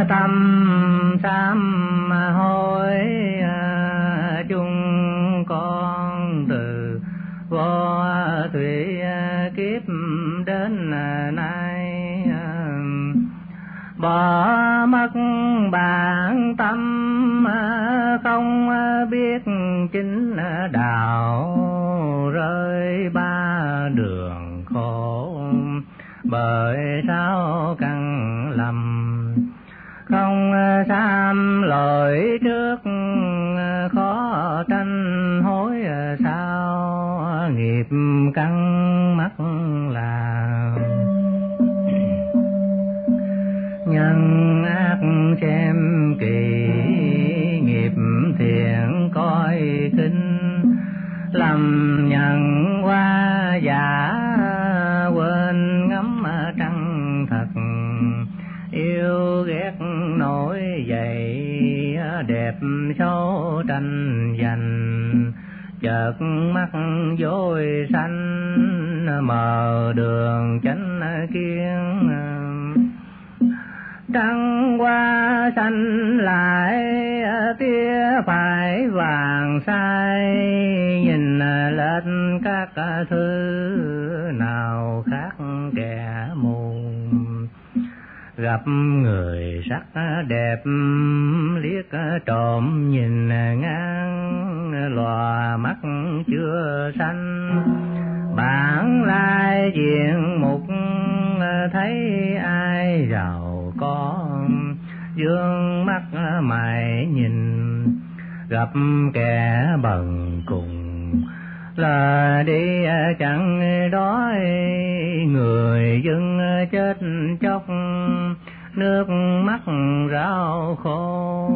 tâm sám hối, chúng con từ vô thủy kiếp đến nay bỏ mất bản tâm, không biết chính đạo, rơi ba đường khổ bởi sao căn lầm. Không sám lỗi trước, khó tranh hối sao, nghiệp căn mắc là nhân ác xem kỳ, nghiệp thiện coi kinh, lầm nhận qua giả, quên ngắm trăng thật, yêu ghét nổi dậy, đẹp xấu tranh giành, chợt mắt dối sanh, mờ đường chánh kiến. Trăng qua xanh lại, tia phải vàng sai, nhìn lên các thứ nào khác kẻ mù. Gặp người sắc đẹp, liếc trộm nhìn ngang, lòa mắt chưa xanh, bản lai diện mục, thấy ai giàu có, dương mắt mày nhìn, gặp kẻ bần cùng, là đi chẳng đói, người dân chết chóc, nước mắt rau khô.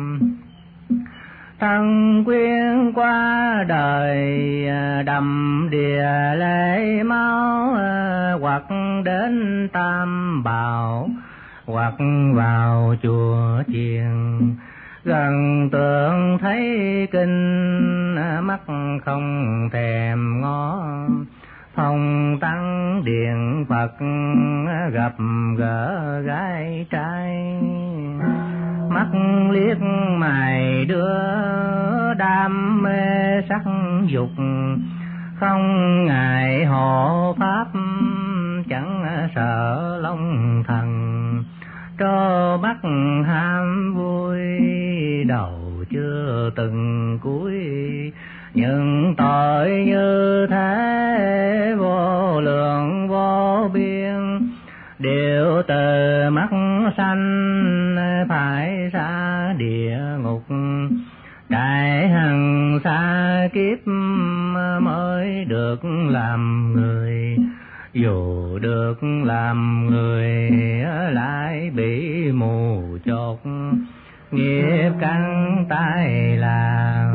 Thân quyến qua đời, đầm đìa lệ máu, hoặc đến Tam Bảo, hoặc vào chùa chiền, gần tượng thấy kinh, mắt không thèm ngó, phòng tăng điện Phật, gặp gỡ gái trai, mắt liếc mày đưa, đam mê sắc dục, không ngại hộ pháp, chẳng sợ long thần, trơ mắt ham vui, đầu chưa từng cuối, những tội như thế vô lượng vô biên, đều từ mắt sanh phải xa địa ngục, đại hằng xa kiếp mới được làm người, dù được làm người lại bị mù chột, nghiệp căn tai làm.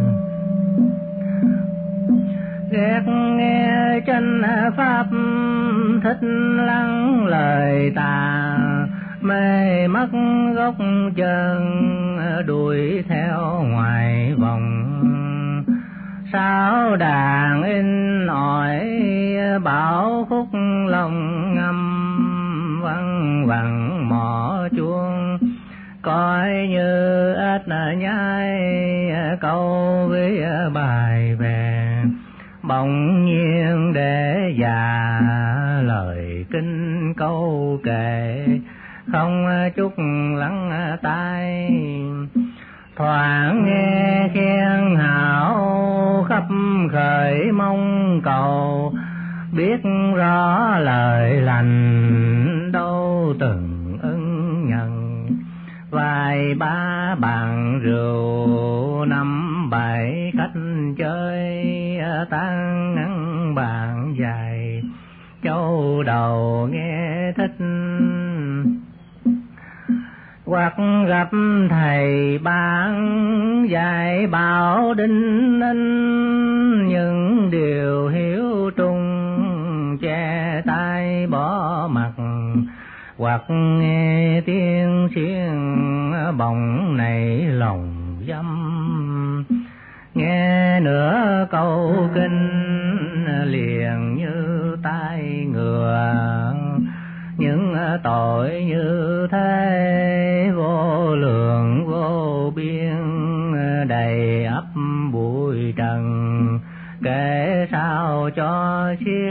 Ghét nghe chân pháp, thích lắng lời tà, mê mất gốc chân, đuổi theo ngoài vòng. Sao đàn in ỏi, bảo khúc lòng ngâm, văng vẳng mỏ chuông, coi như ếch nhai câu với bài về, bỗng nhiên để già lời kinh câu kệ, không chút lắng tai. Thoảng nghe khen hảo, khắp khởi mong cầu, biết rõ lời lành đâu từng ưng nhận. Vài ba bàn rượu, năm bảy khách chơi, tan ngắn bàn dài, châu đầu nghe thích. Hoặc gặp thầy bạn dạy bảo đinh ninh, những điều hiếu trung che tay bỏ mặt. Hoặc nghe tiếng xuyên bồng nảy lòng dâm, nghe nửa câu kinh liền như tai ngựa. Những tội như thế kể sao cho xiết.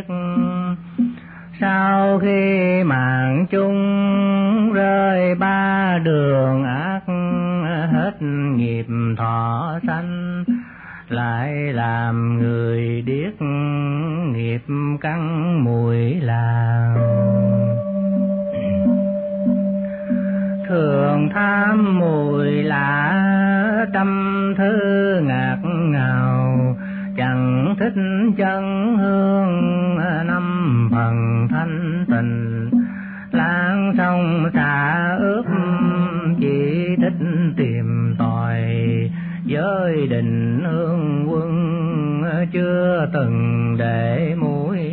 Sau khi mạng chung rơi ba đường ác, hết nghiệp thọ sanh lại làm người điếc, nghiệp cắn mùi làm. Thường tham mùi lạ trăm thứ ngạt ngào, chẳng thích chân hương năm phần thanh tịnh. Lãng sông xả ướp chỉ thích tìm tòi, giới định hương quân chưa từng để mũi.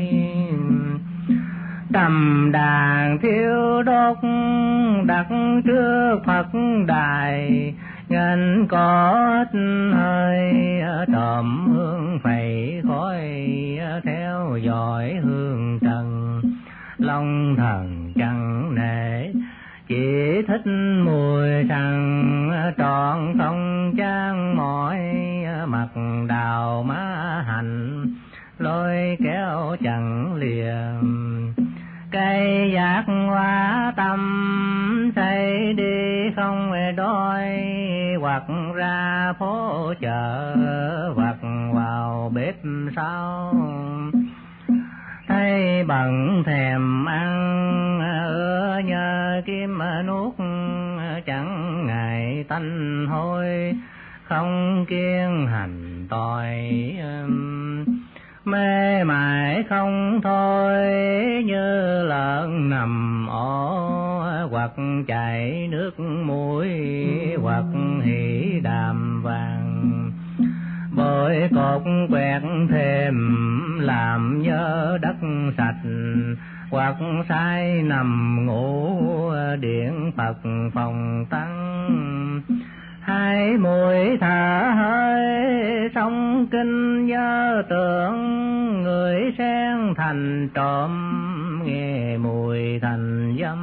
Cầm đàn thiêu đốt đặt trước Phật đài, ngân có ít hơi trộm hương phẩy khói, theo dõi hương trần long thần chẳng nể. Chỉ thích mùi rằng trọn không trang mỏi, mặt đào má hành lôi kéo chẳng lìa. Cây giác hoa tâm xây đi không đói, hoặc ra phố chợ hoặc vào bếp sau. Thấy bận thèm ăn ưa nhờ kim nuốt, chẳng ngại tanh hôi không kiêng hành tỏi. Mê mải không thôi như lợn nằm ổ, hoặc chảy nước mũi hoặc hỉ đàm vàng. Bội cột quẹt thềm làm nhớ đất sạch, hoặc say nằm ngủ điện Phật phòng tăng. Hai mũi thở hơi song kinh nhớ tưởng, người sen thành trộm nghe mùi thành dâm.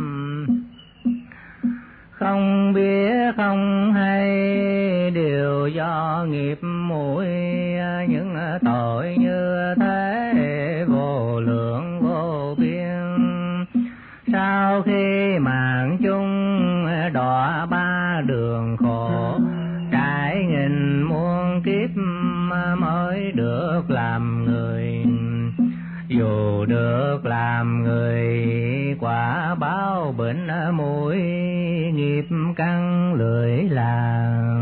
Không biết không hay điều do nghiệp mũi, những tội như thế vô lượng vô biên. Sau khi mạng chung đọa ba đường khổ, trải nghìn muôn kiếp mới được làm người. Dù được làm người quả báo bệnh mũi, nghiệp căn lưỡi làm.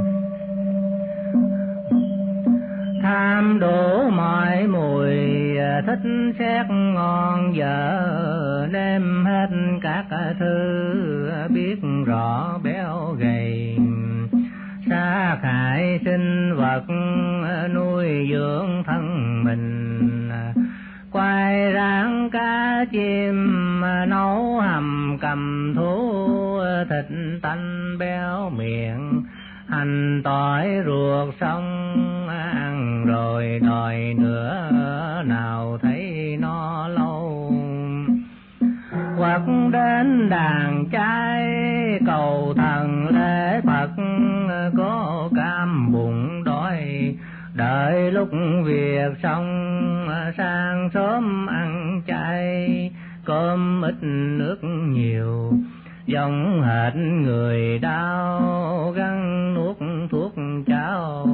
Tham đủ mọi mùi thích xét ngon dở, nêm hết các thứ biết rõ béo gầy. Sát hại sinh vật nuôi dưỡng thân mình, quay ráng cá chim nấu hầm cầm thú. Thịt tanh béo miệng hành tỏi ruột xong, ăn rồi đòi nữa nào thấy no lâu. Hoặc đến đàn trai cầu thần lễ Phật, có cam bụng đói đợi lúc việc xong. Sáng sớm ăn chay cơm ít nước nhiều, giống hệt người đau gắng nuốt thuốc cháo.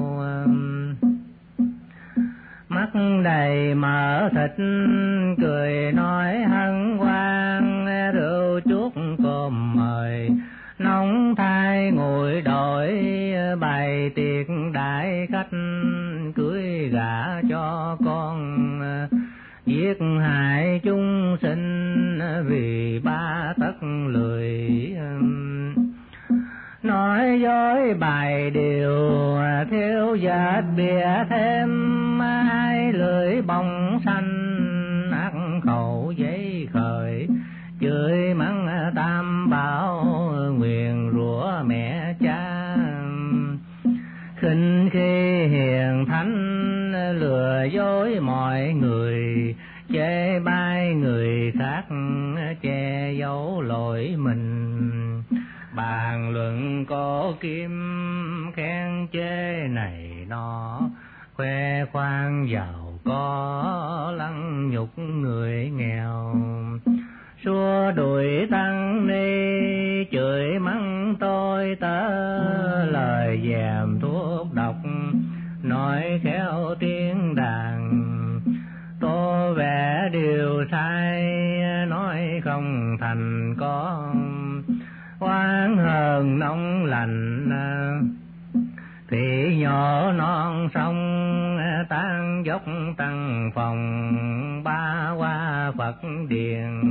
Mắt đầy mỡ thịt cười nói hân hoan, rượu chuốt cơm mời nóng thai ngồi đổi. Bày tiệc đại khách cưới gả cho con, giết hại chúng sinh vì ba tấc lười. Nói dối bài điều thiếu dệt bịa thêm, hai lưỡi bông xanh ác khẩu giấy khởi. Chửi mắng tam bảo nguyền rủa mẹ cha, khinh khi hiền thánh lừa dối mọi người. Chê bai người khác che giấu lỗi mình, bàn luận có kim khen chê này nọ. khoe khoang giàu có lăng nhục người nghèo, xua đuổi tăng ni chửi mắng tôi tớ, lời dèm thuốc độc nói khéo tiếng đàn, tô vẽ điều sai nói không thành có, oán hờn nóng lạnh thì nhỏ non sông, tan dốc tăng phòng ba qua Phật điện.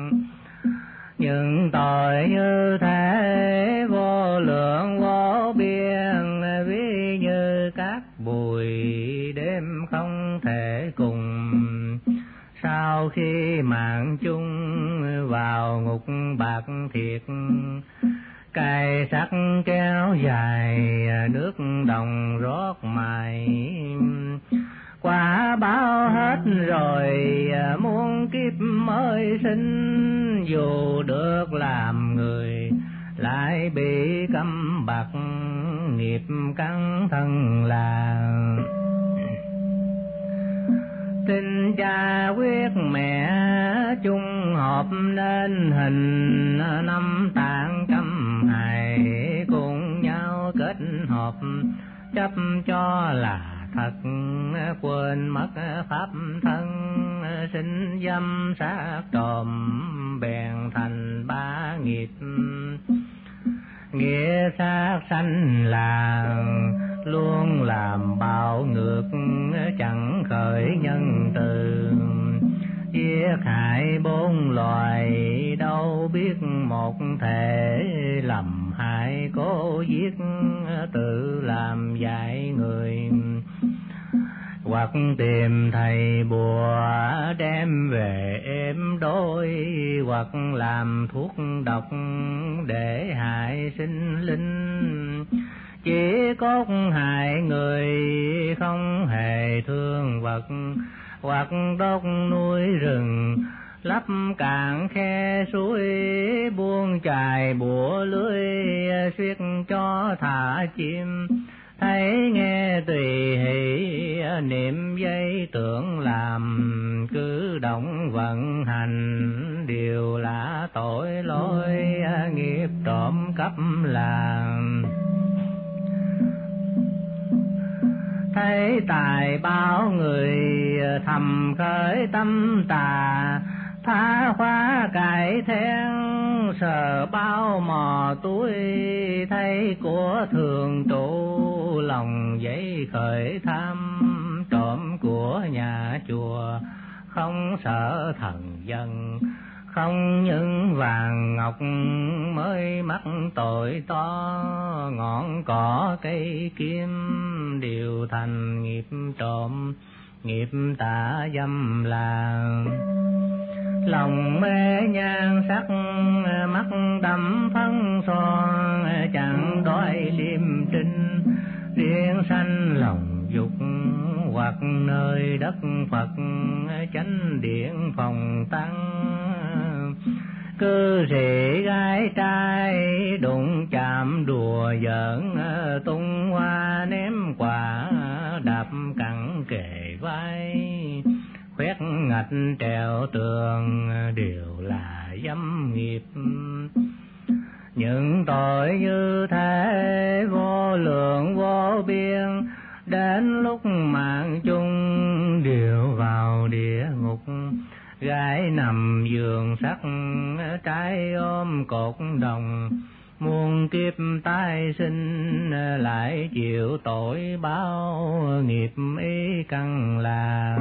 Những tội như thế vô lượng vô biên, ví như cát bụi đêm không thể cùng. Sau khi mạng chung vào ngục bạc thiệt, cày sắt kéo dài nước đồng rót mài, quả báo hết rồi muôn kiếp mới sinh, dù được làm người lại bị cấm bạc, nghiệp cắn thân là. Tin cha quyết mẹ chung họp nên hình, năm tạng câm hài cùng nhau kết hợp, chấp cho là thật quên mất pháp thân, sinh dâm sát trộm bèn thành ba nghiệp. Nghĩa sát sanh là luôn làm bạo ngược, chẳng khởi nhân từ, giết hại bốn loài đâu biết một thể, lầm hại cố giết tự làm dại người, hoặc tìm thầy bùa đem về êm đôi, hoặc làm thuốc độc để hại sinh linh, chỉ cốt hại người không hề thương vật, hoặc đốt núi rừng lấp cạn khe suối, buông chài bủa lưới suýt cho thả chim, thấy nghe tùy hỷ niệm dây tưởng làm, cứ động vận hành đều là tội lỗi, nghiệp trộm cắp làm. Thấy tài báo người thầm khởi tâm tà, phá khóa cải then sờ bao mò túi, thấy của thường trụ lòng dấy khởi tham, trộm của nhà chùa không sợ thần dân, không những vàng ngọc mới mắc tội to, ngọn cỏ cây kim đều thành nghiệp trộm, nghiệp tà dâm là. Lòng mê nhan sắc mắt đắm phấn son, chẳng đói liêm trinh riêng sanh lòng dục, hoặc nơi đất Phật chánh điện phòng tăng, cư sĩ gái trai đụng chạm đùa giỡn, tung hoa ném quả đạp cẳng kề vai, khoét ngạch trèo tường đều là dâm nghiệp. Những tội như thế vô lượng vô biên, đến lúc mạng chung đều vào địa ngục, gái nằm giường sắt trái ôm cột đồng, muôn kiếp tái sinh lại chịu tội báo, nghiệp ý căn làm.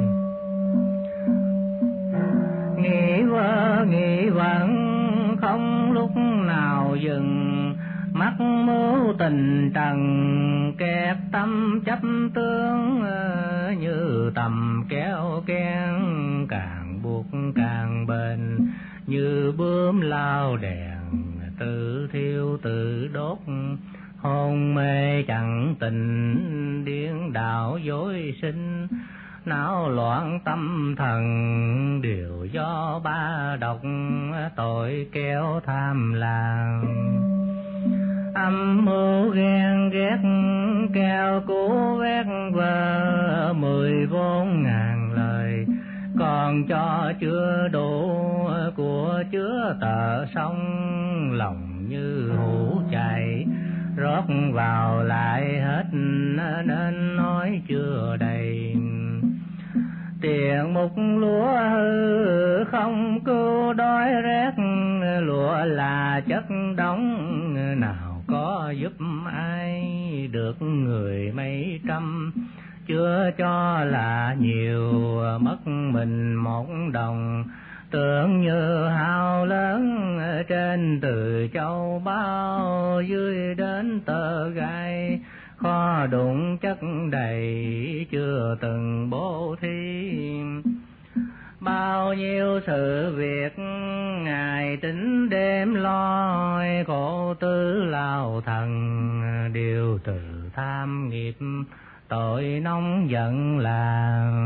Nghĩ vơ nghĩ vẫn không lúc nào dừng, mắt mưu tình trần kẹp tâm chấp tướng, như tầm kéo kén càng buộc càng bền, như bướm lao đèn tự thiêu tự đốt, hôn mê chẳng tình điên đảo dối sinh, não loạn tâm thần đều do ba độc tội kéo tham làm. âm mưu ghen ghét keo cú vét vơ 14.000 lời, còn cho chưa đủ của chứa tờ sông, lòng như hũ chảy rót vào lại hết nên nói chưa đầy. Tiền mục lúa hư không cứu đói rét, lúa là chất đóng nào có giúp ai được người mấy trăm, chưa cho là nhiều mất mình một đồng. Tưởng như hao lớn trên từ châu bao, dưới đến tơ gai kho đụng chất đầy chưa từng bố thí. Bao nhiêu sự việc ngày tính đêm lo, khổ tư lao thần đều từ tham nghiệp tội nóng giận làm.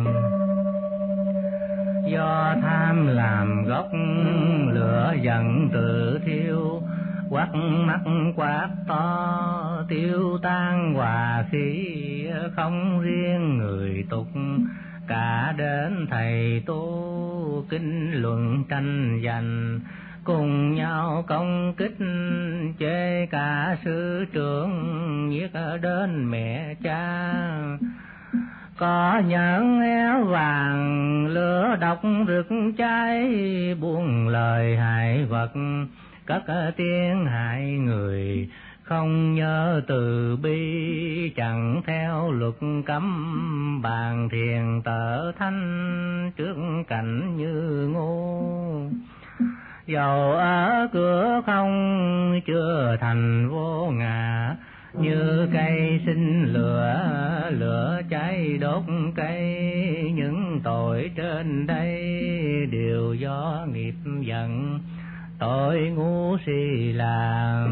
Do tham làm gốc lửa giận tự thiêu, quắt mắt quát to tiêu tan hòa khí, không riêng người tục cả đến thầy tu kinh luận tranh giành, cùng nhau công kích chê cả sư trưởng, giết đến mẹ cha. Có nhẫn éo vàng lửa độc rực cháy, buông lời hại vật cất tiếng hại người, không nhớ từ bi chẳng theo luật cấm, bàn thiền tở thanh trước cảnh như ngu. Dầu ở cửa không chưa thành vô ngã, như cây sinh lửa lửa cháy đốt cây. Những tội trên đây đều do nghiệp giận, tội ngu si làm.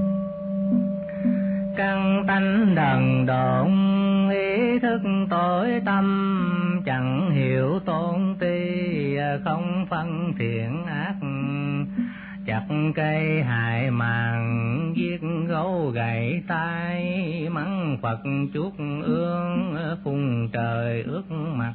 Căn tánh đần độn ý thức tối tâm, chẳng hiểu tôn ti không phân thiện ác. Chặt cây hại màng giết gấu gãy tai, mắng Phật chuốt ương phun trời ướt mặt.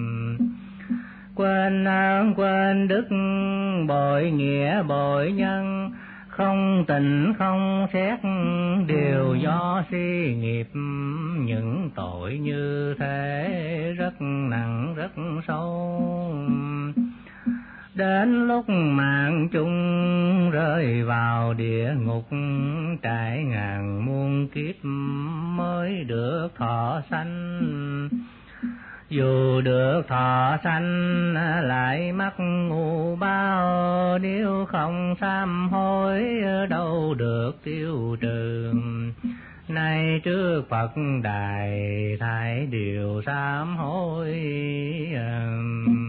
Quên ơn quên đức bội nghĩa bội nhân, không tình không xét đều do si nghiệp. Những tội như thế rất nặng rất sâu, đến lúc mạng chung rơi vào địa ngục, trải ngàn muôn kiếp mới được thọ sanh. Dù được thọ sanh lại mắc ngu bao, nếu không sám hối đâu được tiêu trừ. Nay trước Phật đài thay điều sám hối.